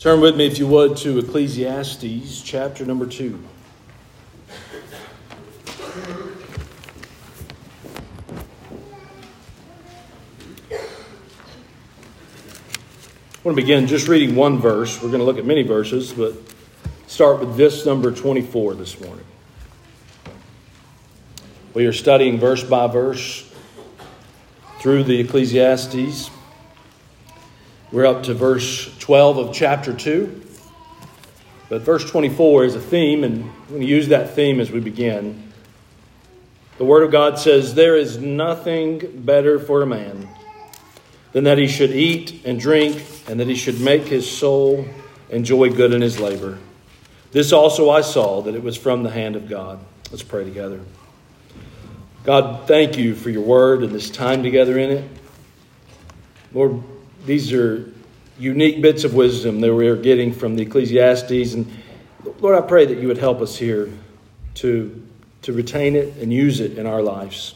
Turn with me, if you would, to Ecclesiastes chapter number 2. I want to begin just reading one verse. We're going to look at many verses, but start with this number 24 this morning. We are studying verse by verse through the Ecclesiastes. We're up to verse 12 of chapter 2. But verse 24 is a theme, and I'm going to use that theme as we begin. The Word of God says, "There is nothing better for a man than that he should eat and drink, and that he should make his soul enjoy good in his labor. This also I saw, that it was from the hand of God." Let's pray together. God, thank you for your Word and this time together in it. Lord, these are unique bits of wisdom that we are getting from the Ecclesiastes. And Lord, I pray that you would help us here to retain it and use it in our lives.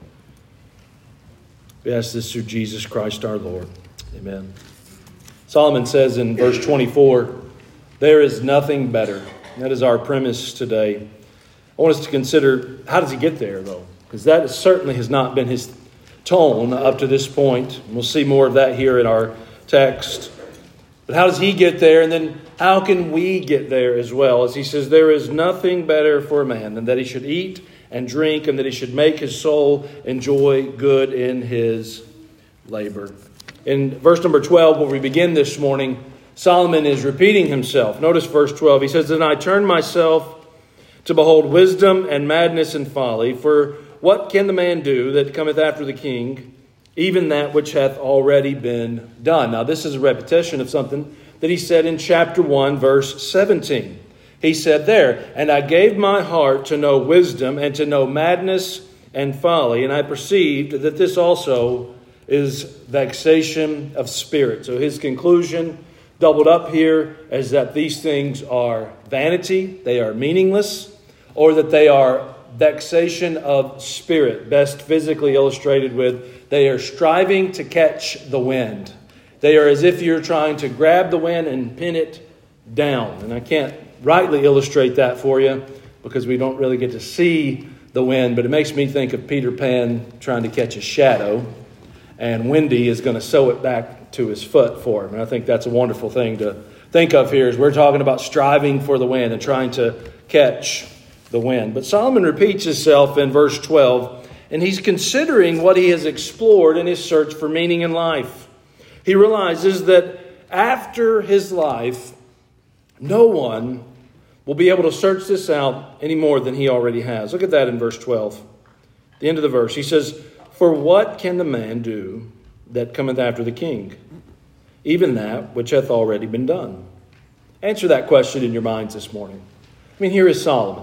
We ask this through Jesus Christ our Lord. Amen. Solomon says in verse 24, "There is nothing better." That is our premise today. I want us to consider, how does he get there, though? Because that certainly has not been his tone up to this point. We'll see more of that here in our text. But how does he get there? And then how can we get there as well? As he says, "There is nothing better for a man than that he should eat and drink, and that he should make his soul enjoy good in his labor." In verse number 12, where we begin this morning, Solomon is repeating himself. Notice verse 12. He says, "Then I turned myself to behold wisdom and madness and folly. For what can the man do that cometh after the king? Even that which hath already been done." Now, this is a repetition of something that he said in chapter 1, verse 17. He said there, "And I gave my heart to know wisdom and to know madness and folly. And I perceived that this also is vexation of spirit." So his conclusion, doubled up here, is that these things are vanity, they are meaningless, or that they are vexation of spirit, best physically illustrated with, they are striving to catch the wind. They are as if you're trying to grab the wind and pin it down. And I can't rightly illustrate that for you because we don't really get to see the wind, but it makes me think of Peter Pan trying to catch a shadow, and Wendy is going to sew it back to his foot for him. And I think that's a wonderful thing to think of here as we're talking about striving for the wind and trying to catch the wind. But Solomon repeats himself in verse 12, and he's considering what he has explored in his search for meaning in life. He realizes that after his life, no one will be able to search this out any more than he already has. Look at that in verse 12. The end of the verse. He says, "For what can the man do that cometh after the king? Even that which hath already been done." Answer that question in your minds this morning. I mean, here is Solomon.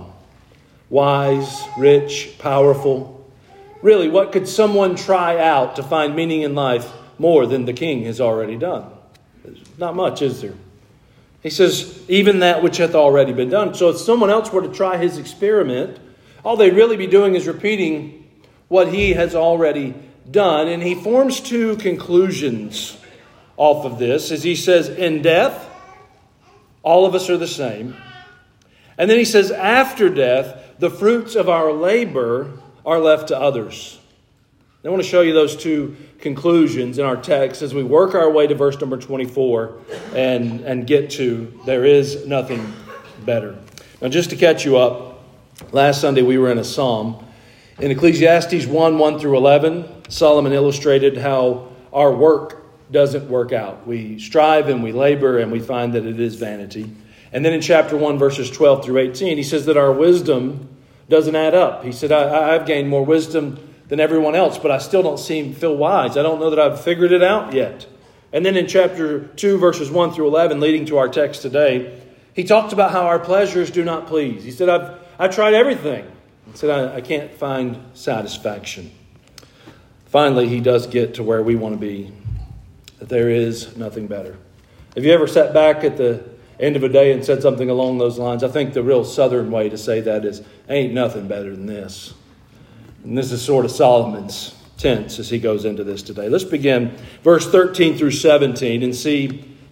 Wise, rich, powerful. Really, what could someone try out to find meaning in life more than the king has already done? There's not much, is there? He says, even that which hath already been done. So if someone else were to try his experiment, all they'd really be doing is repeating what he has already done. And he forms two conclusions off of this. As he says, in death, all of us are the same. And then he says, after death, the fruits of our labor are left to others. I want to show you those two conclusions in our text as we work our way to verse number 24 and get to there is nothing better. Now, just to catch you up, last Sunday we were in a psalm. In Ecclesiastes 1 through 11, Solomon illustrated how our work doesn't work out. We strive and we labor and we find that it is vanity. And then in chapter 1, verses 12 through 18, he says that our wisdom doesn't add up. He said, I've gained more wisdom than everyone else, but I still don't feel wise. I don't know that I've figured it out yet. And then in chapter 2, verses 1 through 11, leading to our text today, he talked about how our pleasures do not please. He said, I've tried everything. He said, I can't find satisfaction. Finally, he does get to where we want to be, that there is nothing better. Have you ever sat back at the end of a day and said something along those lines? I think the real southern way to say that is, ain't nothing better than this. And this is sort of Solomon's tense as he goes into this today. Let's begin verse 13 through 17 and see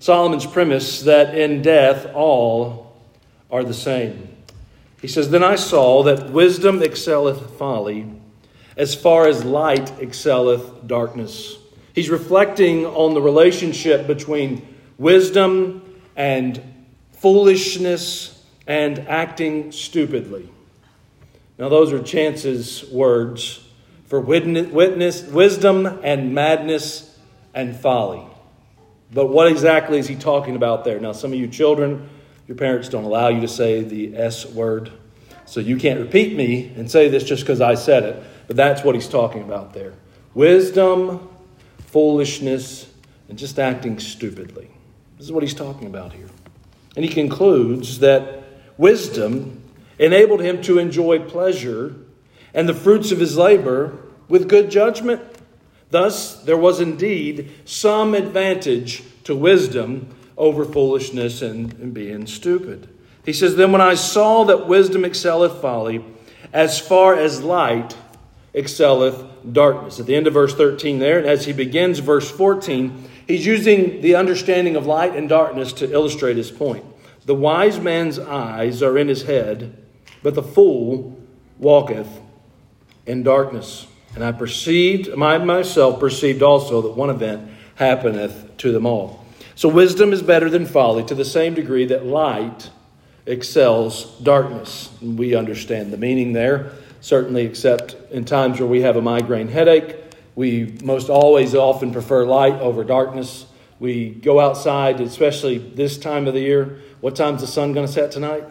Solomon's premise that in death all are the same. He says, "Then I saw that wisdom excelleth folly, as far as light excelleth darkness." He's reflecting on the relationship between wisdom and foolishness and acting stupidly. Now those are Chance's words for wisdom and madness and folly. But what exactly is he talking about there? Now some of you children, your parents don't allow you to say the S word. So you can't repeat me and say this just because I said it. But that's what he's talking about there. Wisdom, foolishness, and just acting stupidly. This is what he's talking about here. And he concludes that wisdom enabled him to enjoy pleasure and the fruits of his labor with good judgment. Thus, there was indeed some advantage to wisdom over foolishness and being stupid. He says, "Then when I saw that wisdom excelleth folly, as far as light excelleth darkness." At the end of verse 13 there, and as he begins verse 14, he's using the understanding of light and darkness to illustrate his point. "The wise man's eyes are in his head, but the fool walketh in darkness. And I myself perceived also that one event happeneth to them all." So wisdom is better than folly to the same degree that light excels darkness. And we understand the meaning there, certainly except in times where we have a migraine headache. We most always often prefer light over darkness. We go outside, especially this time of the year. What time's the sun going to set tonight?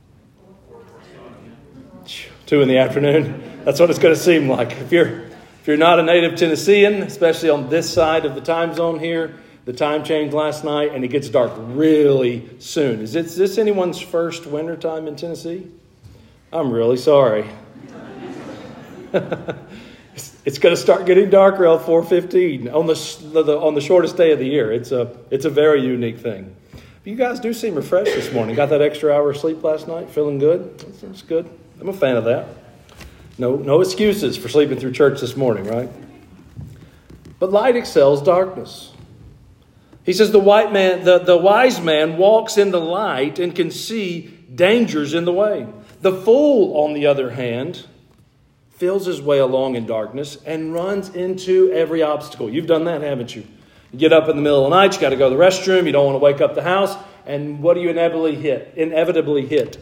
2 in the afternoon. That's what it's going to seem like. If you're not a native Tennessean, especially on this side of the time zone here, the time changed last night and it gets dark really soon. Is this anyone's first winter time in Tennessee? I'm really sorry. It's going to start getting dark around 4:15 on the shortest day of the year. It's a very unique thing. You guys do seem refreshed this morning. Got that extra hour of sleep last night? Feeling good? That's good. I'm a fan of that. No excuses for sleeping through church this morning, right? But light excels darkness. He says the wise man walks in the light and can see dangers in the way. The fool, on the other hand, feels his way along in darkness and runs into every obstacle. You've done that, haven't you? You get up in the middle of the night, you got to go to the restroom, you don't want to wake up the house, and what do you inevitably hit?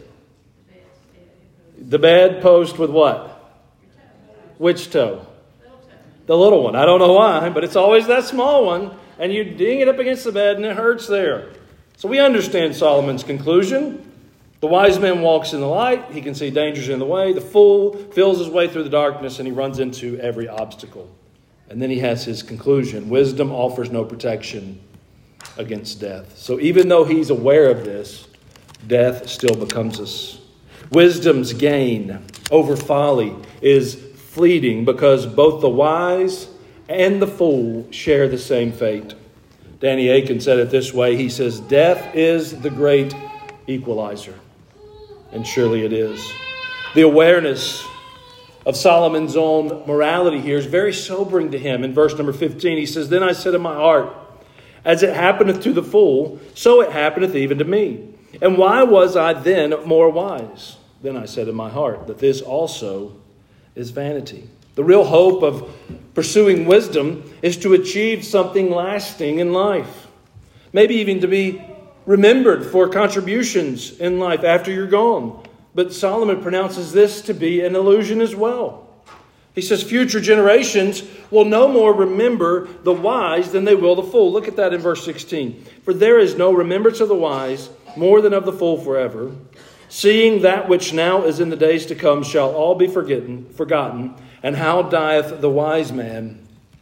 The bedpost with what? Which toe? The little one. I don't know why, but it's always that small one, and you ding it up against the bed and it hurts there. So we understand Solomon's conclusion. The wise man walks in the light. He can see dangers in the way. The fool feels his way through the darkness and he runs into every obstacle. And then he has his conclusion. Wisdom offers no protection against death. So even though he's aware of this, death still becomes us. Wisdom's gain over folly is fleeting because both the wise and the fool share the same fate. Danny Aiken said it this way. He says, "Death is the great equalizer." And surely it is. The awareness of Solomon's own morality here is very sobering to him. In verse number 15, he says, "Then I said in my heart, as it happeneth to the fool, so it happeneth even to me. And why was I then more wise? Then I said in my heart, that this also is vanity." The real hope of pursuing wisdom is to achieve something lasting in life. Maybe even to be remembered for contributions in life after you're gone. But Solomon pronounces this to be an illusion as well. He says future generations will no more remember the wise than they will the fool. Look at that in verse 16. "For there is no remembrance of the wise more than of the fool forever. Seeing that which now is in the days to come shall all be forgotten. And how dieth the wise man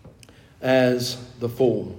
as the fool?"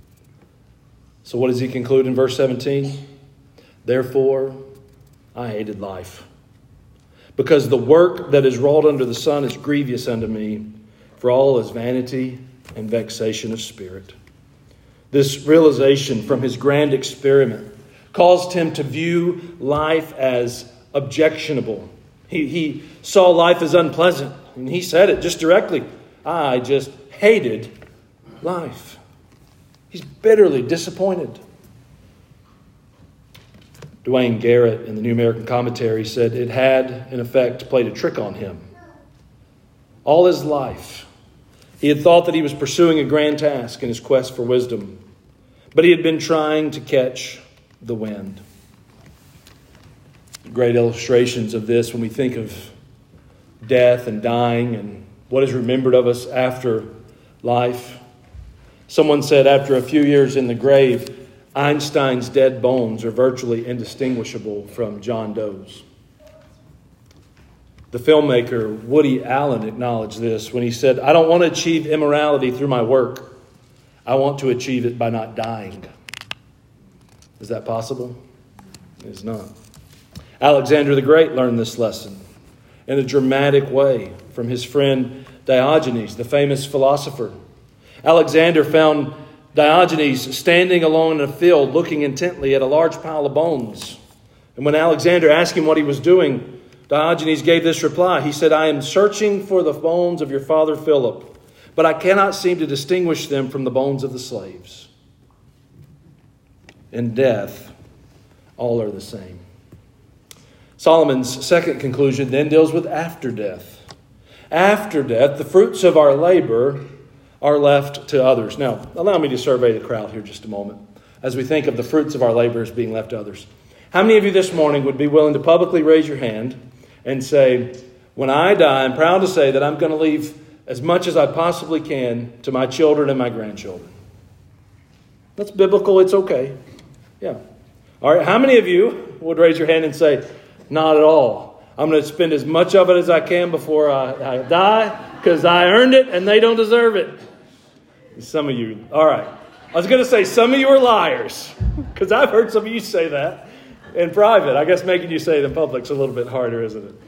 So what does he conclude in verse 17? "Therefore I hated life, because the work that is wrought under the sun is grievous unto me, for all is vanity and vexation of spirit." This realization from his grand experiment caused him to view life as objectionable. He saw life as unpleasant, and he said it just directly. "I just hated life." He's bitterly disappointed. Dwayne Garrett in the New American Commentary said it had, in effect, played a trick on him. All his life, he had thought that he was pursuing a grand task in his quest for wisdom, but he had been trying to catch the wind. Great illustrations of this when we think of death and dying and what is remembered of us after life. Someone said after a few years in the grave, Einstein's dead bones are virtually indistinguishable from John Doe's. The filmmaker Woody Allen acknowledged this when he said, "I don't want to achieve immorality through my work. I want to achieve it by not dying." Is that possible? It is not. Alexander the Great learned this lesson in a dramatic way from his friend Diogenes, the famous philosopher. Alexander found Diogenes standing alone in a field looking intently at a large pile of bones. And when Alexander asked him what he was doing, Diogenes gave this reply. He said, "I am searching for the bones of your father Philip, but I cannot seem to distinguish them from the bones of the slaves." In death, all are the same. Solomon's second conclusion then deals with after death. After death, the fruits of our labor are left to others. Now, allow me to survey the crowd here just a moment as we think of the fruits of our labor as being left to others. How many of you this morning would be willing to publicly raise your hand and say, "When I die, I'm proud to say that I'm going to leave as much as I possibly can to my children and my grandchildren"? That's biblical. It's okay. Yeah. All right. How many of you would raise your hand and say, "Not at all. I'm going to spend as much of it as I can before I die because I earned it and they don't deserve it"? Some of you. All right. I was going to say some of you are liars because I've heard some of you say that in private. I guess making you say it in public's a little bit harder, isn't it?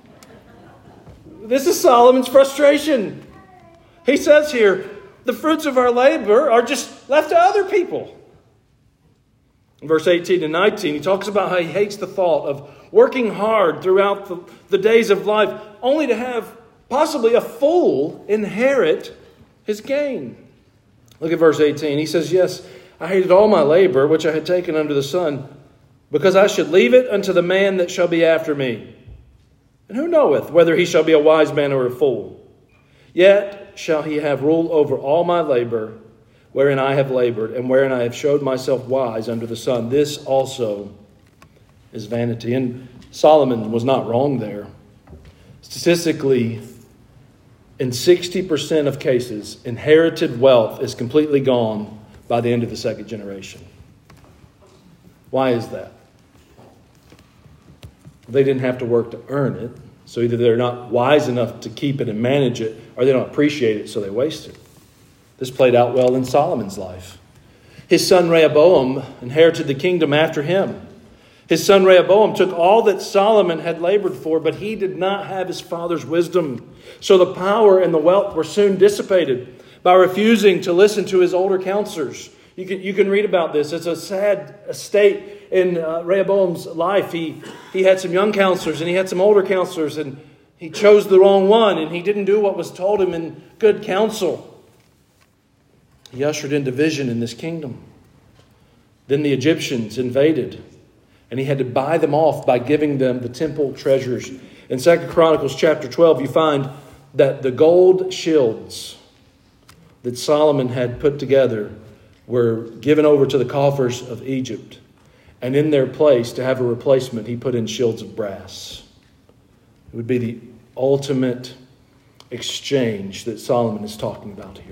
This is Solomon's frustration. He says here, the fruits of our labor are just left to other people. In verse 18 and 19, he talks about how he hates the thought of working hard throughout the days of life only to have possibly a fool inherit his gain. Look at verse 18. He says, "Yes, I hated all my labor, which I had taken under the sun, because I should leave it unto the man that shall be after me. And who knoweth whether he shall be a wise man or a fool? Yet shall he have rule over all my labor, wherein I have labored, and wherein I have showed myself wise under the sun. This also is vanity." And Solomon was not wrong there. Statistically, in 60% of cases, inherited wealth is completely gone by the end of the second generation. Why is that? They didn't have to work to earn it. So either they're not wise enough to keep it and manage it, or they don't appreciate it, so they waste it. This played out well in Solomon's life. His son Rehoboam inherited the kingdom after him. His son Rehoboam took all that Solomon had labored for, but he did not have his father's wisdom. So the power and the wealth were soon dissipated by refusing to listen to his older counselors. You can read about this. It's a sad state in Rehoboam's life. He had some young counselors and he had some older counselors, and he chose the wrong one, and he didn't do what was told him in good counsel. He ushered in division in this kingdom. Then the Egyptians invaded, and he had to buy them off by giving them the temple treasures. In 2 Chronicles chapter 12, you find that the gold shields that Solomon had put together were given over to the coffers of Egypt. And in their place, to have a replacement, he put in shields of brass. It would be the ultimate exchange that Solomon is talking about here.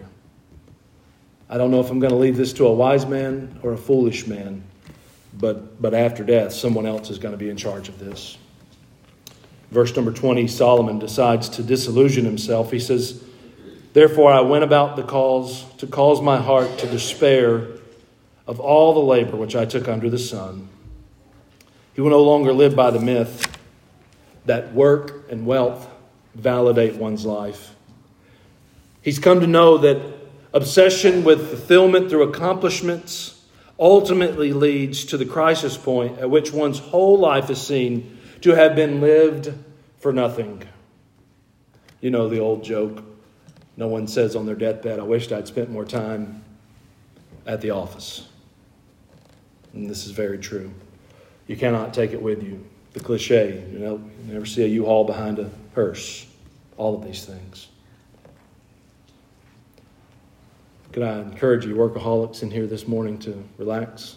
I don't know if I'm going to leave this to a wise man or a foolish man. But after death, someone else is going to be in charge of this. Verse number 20, Solomon decides to disillusion himself. He says, "Therefore I went about to cause my heart to despair of all the labor which I took under the sun." He will no longer live by the myth that work and wealth validate one's life. He's come to know that obsession with fulfillment through accomplishments ultimately leads to the crisis point at which one's whole life is seen to have been lived for nothing. You know the old joke. No one says on their deathbed, "I wished I'd spent more time at the office." And this is very true. you cannot take it with you. The cliche, you never see a U-Haul behind a hearse. All of these things. Could I encourage you workaholics in here this morning to relax?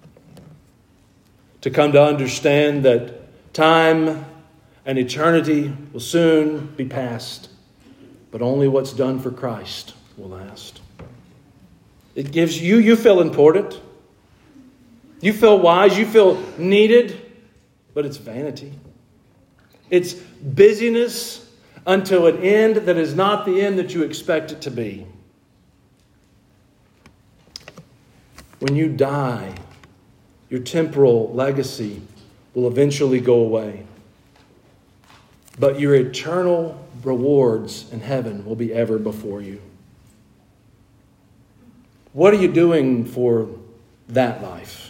To come to understand that time and eternity will soon be past, but only what's done for Christ will last. It gives you feel important. You feel wise, you feel needed, but it's vanity. It's busyness until an end that is not the end that you expect it to be. When you die, your temporal legacy will eventually go away. But your eternal rewards in heaven will be ever before you. What are you doing for that life?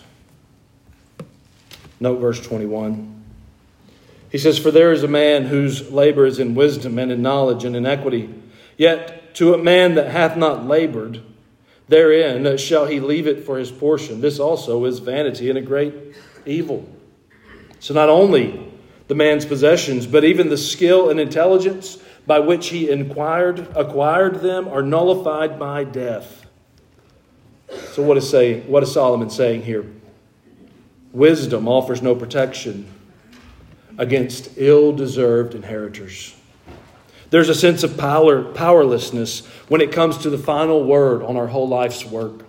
Note verse 21. He says, "For there is a man whose labor is in wisdom and in knowledge and in equity. Yet to a man that hath not labored therein shall he leave it for his portion. This also is vanity and a great evil." So not only the man's possessions, but even the skill and intelligence by which he acquired them are nullified by death. So what is Solomon saying here? Wisdom offers no protection against ill-deserved inheritors. There's a sense of powerlessness when it comes to the final word on our whole life's work.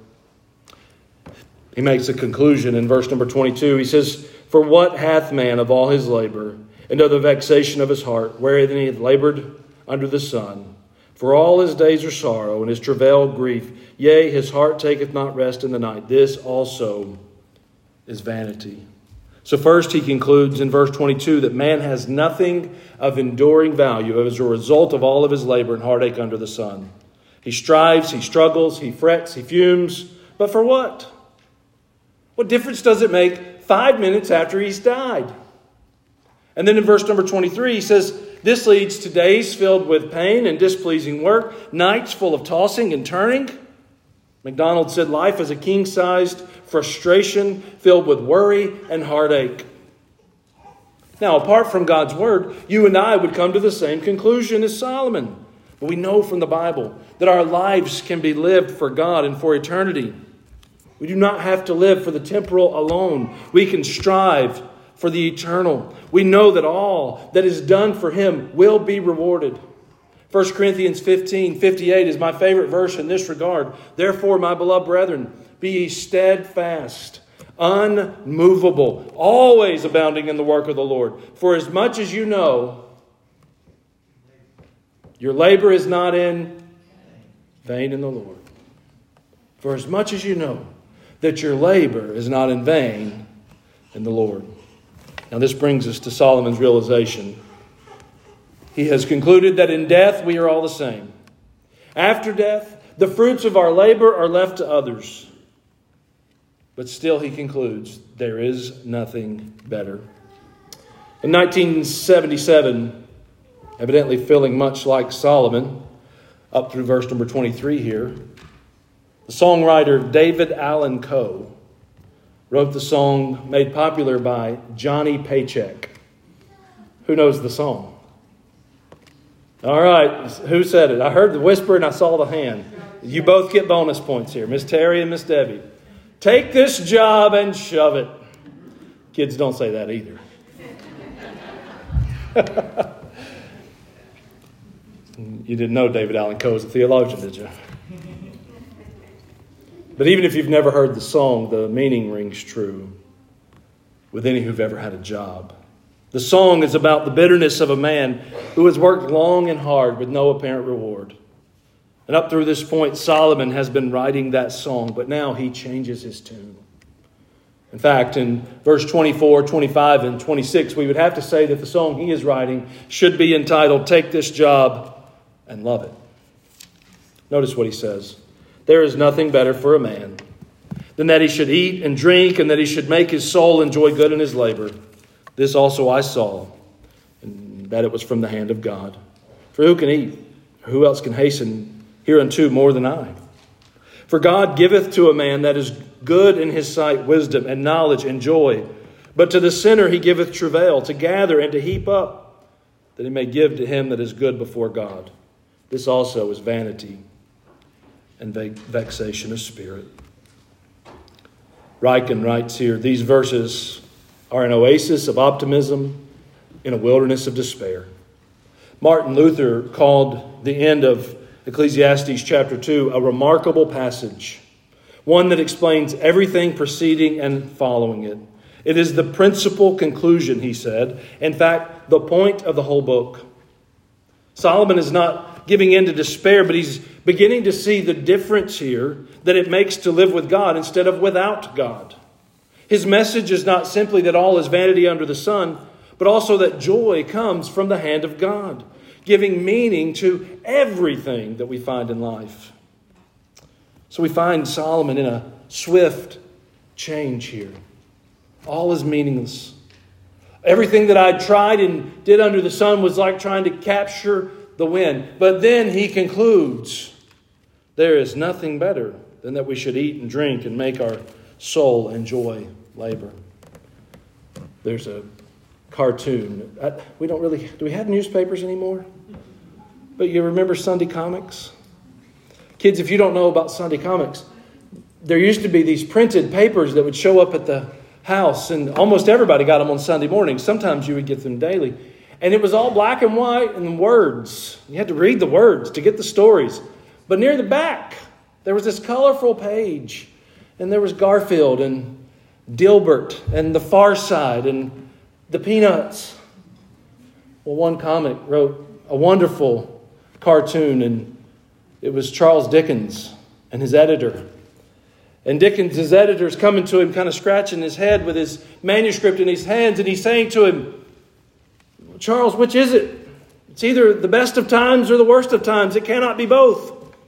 He makes a conclusion in verse number 22. He says, "For what hath man of all his labor, and of the vexation of his heart, wherein he hath labored under the sun? For all his days are sorrow, and his travail grief. Yea, his heart taketh not rest in the night. This also is vanity." So first he concludes in verse 22 that man has nothing of enduring value as a result of all of his labor and heartache under the sun. He strives, he struggles, he frets, he fumes. But for what? What difference does it make 5 minutes after he's died? And then in verse number 23 he says, "This leads to days filled with pain and displeasing work, nights full of tossing and turning." MacDonald said life is a king-sized frustration filled with worry and heartache. Now, apart from God's word, you and I would come to the same conclusion as Solomon. But we know from the Bible that our lives can be lived for God and for eternity. We do not have to live for the temporal alone. We can strive for the eternal. We know that all that is done for Him will be rewarded. 1 Corinthians 15:58 is my favorite verse in this regard. "Therefore, my beloved brethren, be ye steadfast, unmovable, always abounding in the work of the Lord. For as much as you know, your labor is not in vain in the Lord." For as much as you know that your labor is not in vain in the Lord. Now this brings us to Solomon's realization. He has concluded that in death we are all the same. After death, the fruits of our labor are left to others. But still he concludes, there is nothing better. In 1977, evidently feeling much like Solomon, up through verse number 23 here, the songwriter David Allan Coe wrote the song made popular by Johnny Paycheck. Who knows the song? All right, who said it? I heard the whisper and I saw the hand. You both get bonus points here, Miss Terry and Miss Debbie. Take this job and shove it. Kids don't say that either. You didn't know David Allan Coe was a theologian, did you? But even if you've never heard the song, the meaning rings true with any who've ever had a job. The song is about the bitterness of a man who has worked long and hard with no apparent reward. And up through this point, Solomon has been writing that song, but now he changes his tune. In fact, in verse 24, 25, and 26, we would have to say that the song he is writing should be entitled, "Take This Job and Love It." Notice what he says. "There is nothing better for a man than that he should eat and drink, and that he should make his soul enjoy good in his labor. This also I saw, and that it was from the hand of God. For who can eat? Who else can hasten hereunto more than I? For God giveth to a man that is good in his sight wisdom and knowledge and joy. But to the sinner he giveth travail, to gather and to heap up, that he may give to him that is good before God. This also is vanity and vexation of spirit. Ryken writes here, these verses are an oasis of optimism in a wilderness of despair. Martin Luther called the end of Ecclesiastes chapter 2 a remarkable passage, one that explains everything preceding and following it. It is the principal conclusion, he said. In fact, the point of the whole book. Solomon is not giving in to despair, but he's beginning to see the difference here that it makes to live with God instead of without God. His message is not simply that all is vanity under the sun, but also that joy comes from the hand of God, giving meaning to everything that we find in life. So we find Solomon in a swift change here. All is meaningless. Everything that I tried and did under the sun was like trying to capture the wind. But then he concludes, there is nothing better than that we should eat and drink and make our soul enjoy labor. There's a cartoon. Do we have newspapers anymore? But you remember Sunday comics? Kids, if you don't know about Sunday comics, there used to be these printed papers that would show up at the house, and almost everybody got them on Sunday morning. Sometimes you would get them daily. And it was all black and white and words. You had to read the words to get the stories. But near the back, there was this colorful page. And there was Garfield and Dilbert and The Far Side and the Peanuts. Well, one comic wrote a wonderful cartoon, and it was Charles Dickens and his editor. And Dickens, his editor's coming to him, kind of scratching his head with his manuscript in his hands, and he's saying to him, Charles, which is it? It's either the best of times or the worst of times. It cannot be both.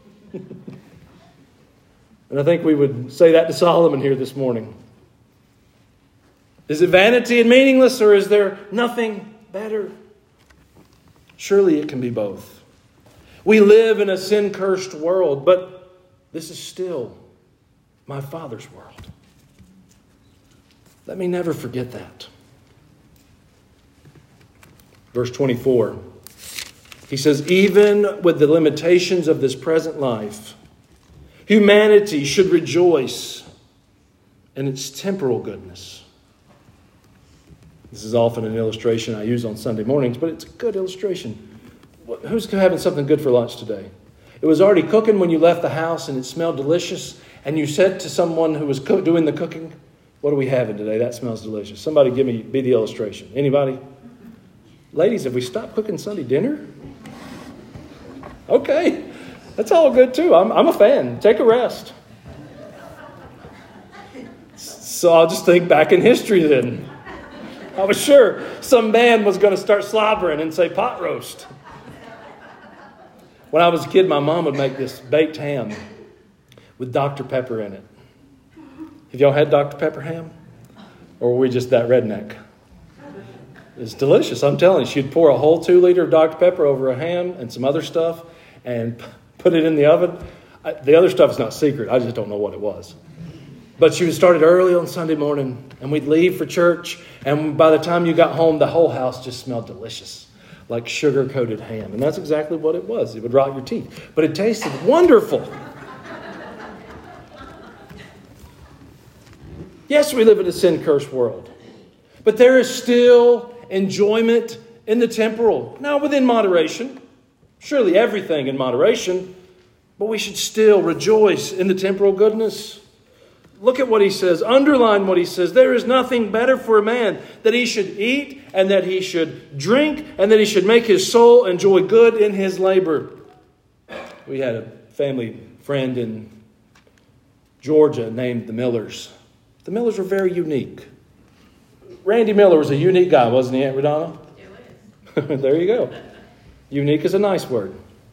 And I think we would say that to Solomon here this morning. Is it vanity and meaningless, or is there nothing better? Surely it can be both. We live in a sin-cursed world, but this is still my Father's world. Let me never forget that. Verse 24, he says, even with the limitations of this present life, humanity should rejoice in its temporal goodness. This is often an illustration I use on Sunday mornings, but it's a good illustration. Who's having something good for lunch today? It was already cooking when you left the house and it smelled delicious, and you said to someone who was doing the cooking, what are we having today? That smells delicious. Somebody be the illustration. Anybody? Ladies, have we stopped cooking Sunday dinner? Okay. That's all good too. I'm a fan. Take a rest. So I'll just think back in history then. I was sure some man was going to start slobbering and say pot roast. When I was a kid, my mom would make this baked ham with Dr. Pepper in it. Have y'all had Dr. Pepper ham? Or were we just that redneck? It's delicious, I'm telling you. She'd pour a whole 2 liter of Dr. Pepper over a ham and some other stuff and put it in the oven. The other stuff is not secret. I just don't know what it was. But she would start it early on Sunday morning, and we'd leave for church, and by the time you got home, the whole house just smelled delicious, like sugar-coated ham. And that's exactly what it was. It would rot your teeth. But it tasted wonderful. Yes, we live in a sin-cursed world. But there is still enjoyment in the temporal. Now, within moderation. Surely everything in moderation. But we should still rejoice in the temporal goodness. Look at what he says. Underline what he says. There is nothing better for a man that he should eat and that he should drink and that he should make his soul enjoy good in his labor. We had a family friend in Georgia named the Millers. The Millers were very unique. Randy Miller was a unique guy, wasn't he, Aunt Radonna? There you go. Unique is a nice word.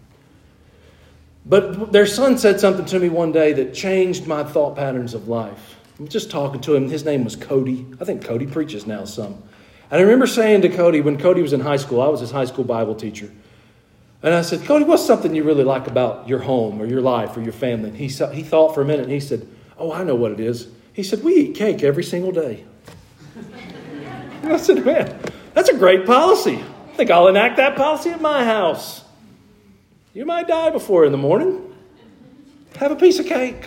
But their son said something to me one day that changed my thought patterns of life. I'm just talking to him. His name was Cody. I think Cody preaches now some. And I remember saying to Cody, when Cody was in high school, I was his high school Bible teacher. And I said, Cody, what's something you really like about your home or your life or your family? And he thought for a minute and he said, oh, I know what it is. He said, we eat cake every single day. I said, man, that's a great policy. I think I'll enact that policy at my house. You might die before in the morning. Have a piece of cake.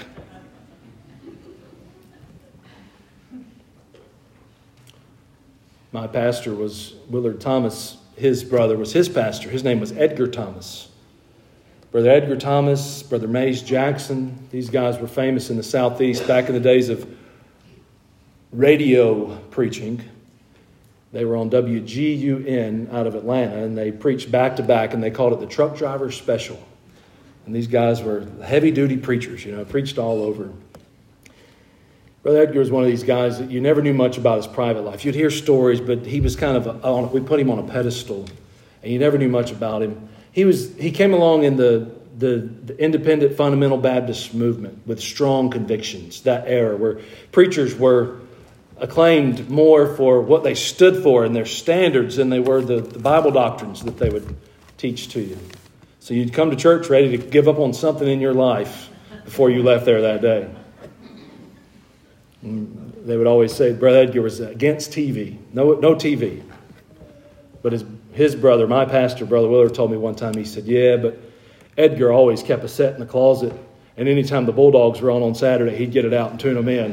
My pastor was Willard Thomas. His brother was his pastor. His name was Edgar Thomas. Brother Edgar Thomas, Brother Mays Jackson, these guys were famous in the Southeast back in the days of radio preaching. They were on WGUN out of Atlanta, and they preached back to back, and they called it the Truck Driver Special. And these guys were heavy-duty preachers, preached all over. Brother Edgar was one of these guys that you never knew much about his private life. You'd hear stories, but he was we put him on a pedestal, and you never knew much about him. He came along in the independent fundamental Baptist movement with strong convictions, that era where preachers were acclaimed more for what they stood for and their standards than they were the Bible doctrines that they would teach to you. So you'd come to church ready to give up on something in your life before you left there that day. And they would always say Brother Edgar was against TV. No TV. But his brother, my pastor, Brother Willard, told me one time, he said, yeah, but Edgar always kept a set in the closet, and anytime the Bulldogs were on Saturday, he'd get it out and tune them in.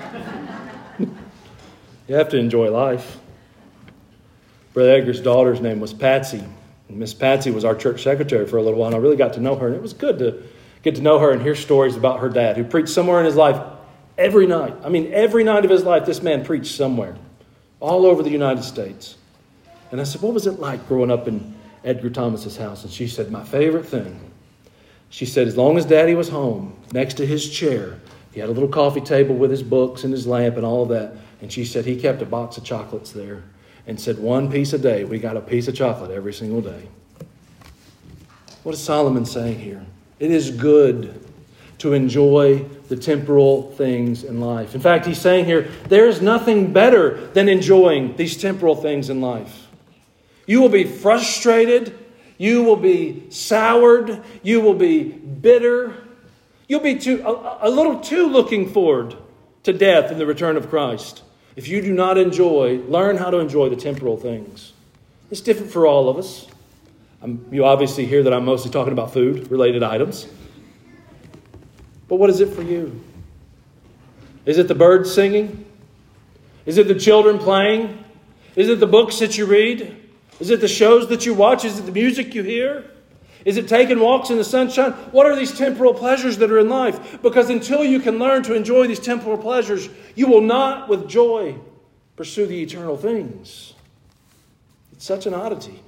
You have to enjoy life. Brother Edgar's daughter's name was Patsy. And Miss Patsy was our church secretary for a little while, and I really got to know her, and it was good to get to know her and hear stories about her dad, who preached somewhere in his life every night. I mean, every night of his life, this man preached somewhere, all over the United States. And I said, what was it like growing up in Edgar Thomas's house? And she said, my favorite thing. She said, as long as Daddy was home, next to his chair, he had a little coffee table with his books and his lamp and all of that. And she said he kept a box of chocolates there and said, one piece a day. We got a piece of chocolate every single day. What is Solomon saying here? It is good to enjoy the temporal things in life. In fact, he's saying here, there is nothing better than enjoying these temporal things in life. You will be frustrated. You will be soured. You will be bitter. You'll be a little too looking forward to death and the return of Christ if you do not learn how to enjoy the temporal things. It's different for all of us. You obviously hear that I'm mostly talking about food-related items. But what is it for you? Is it the birds singing? Is it the children playing? Is it the books that you read? Is it the shows that you watch? Is it the music you hear? Is it taking walks in the sunshine? What are these temporal pleasures that are in life? Because until you can learn to enjoy these temporal pleasures, you will not with joy pursue the eternal things. It's such an oddity.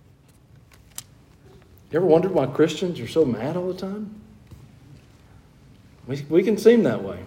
You ever wondered why Christians are so mad all the time? We can seem that way.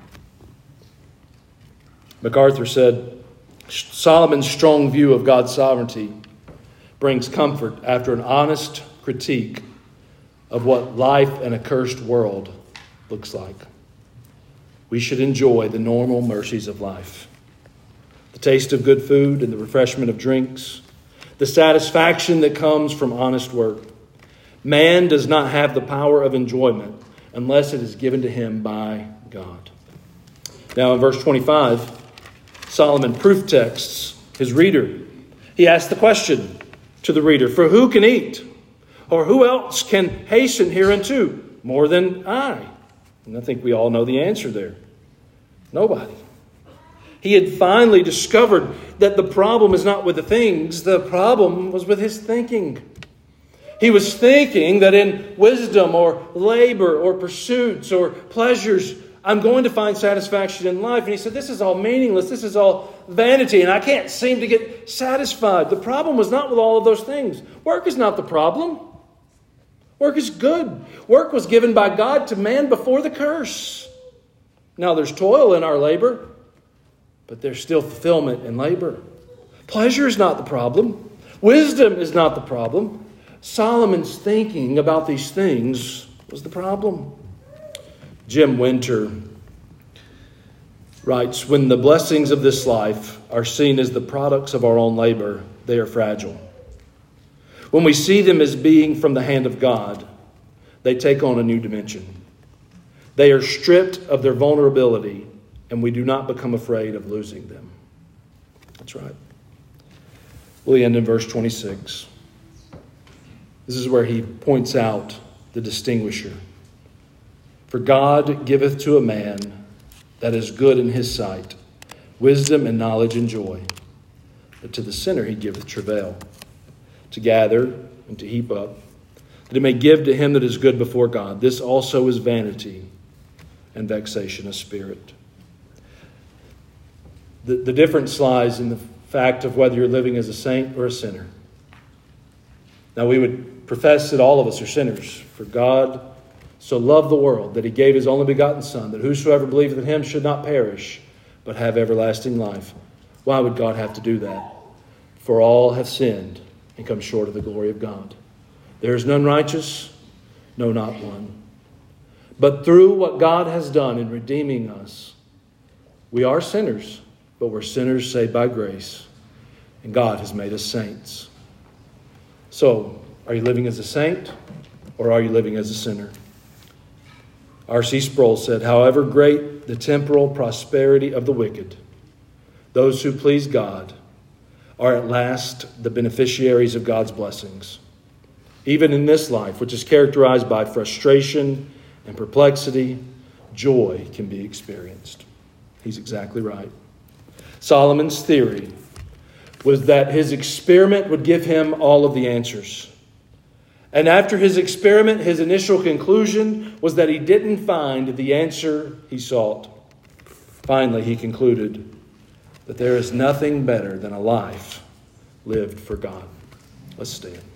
MacArthur said, Solomon's strong view of God's sovereignty brings comfort after an honest critique of what life in a cursed world looks like. We should enjoy the normal mercies of life. The taste of good food and the refreshment of drinks. The satisfaction that comes from honest work. Man does not have the power of enjoyment unless it is given to him by God. Now in verse 25, Solomon proof texts his reader. He asks the question to the reader, for who can eat? Or who else can hasten hereunto more than I? And I think we all know the answer there. Nobody. He had finally discovered that the problem is not with the things. The problem was with his thinking. He was thinking that in wisdom or labor or pursuits or pleasures, I'm going to find satisfaction in life. And he said, this is all meaningless. This is all vanity. And I can't seem to get satisfied. The problem was not with all of those things. Work is not the problem. Work is good. Work was given by God to man before the curse. Now there's toil in our labor, but there's still fulfillment in labor. Pleasure is not the problem. Wisdom is not the problem. Solomon's thinking about these things was the problem. Jim Winter writes, when the blessings of this life are seen as the products of our own labor, they are fragile. When we see them as being from the hand of God, they take on a new dimension. They are stripped of their vulnerability, and we do not become afraid of losing them. That's right. We end in verse 26. This is where he points out the distinguisher. For God giveth to a man that is good in his sight, wisdom and knowledge and joy. But to the sinner he giveth travail, to gather and to heap up, that he may give to him that is good before God. This also is vanity and vexation of spirit. The difference lies in the fact of whether you're living as a saint or a sinner. Now we would profess that all of us are sinners. For God so loved the world that he gave his only begotten Son, that whosoever believeth in him should not perish, but have everlasting life. Why would God have to do that? For all have sinned and come short of the glory of God. There is none righteous, no, not one. But through what God has done in redeeming us, we are sinners, but we're sinners saved by grace. And God has made us saints. So, are you living as a saint or are you living as a sinner? R.C. Sproul said, however great the temporal prosperity of the wicked, those who please God are at last the beneficiaries of God's blessings. Even in this life, which is characterized by frustration and perplexity, joy can be experienced. He's exactly right. Solomon's theory was that his experiment would give him all of the answers. And after his experiment, his initial conclusion was that he didn't find the answer he sought. Finally, he concluded that there is nothing better than a life lived for God. Let's stand.